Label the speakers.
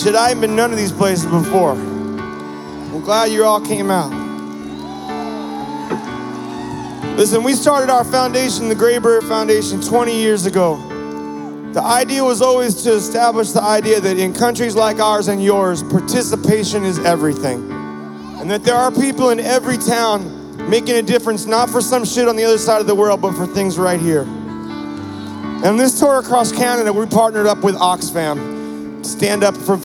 Speaker 1: shit, I ain't been none of these places before. I'm glad you all came out. Listen, we started our foundation, the Grayberry Foundation, 20 years ago. The idea was always to establish the idea that in countries like ours and yours, participation is everything. And that there are people in every town making a difference, not for some shit on the other side of the world, but for things right here. And this tour across Canada, we partnered up with Oxfam, Stand Up for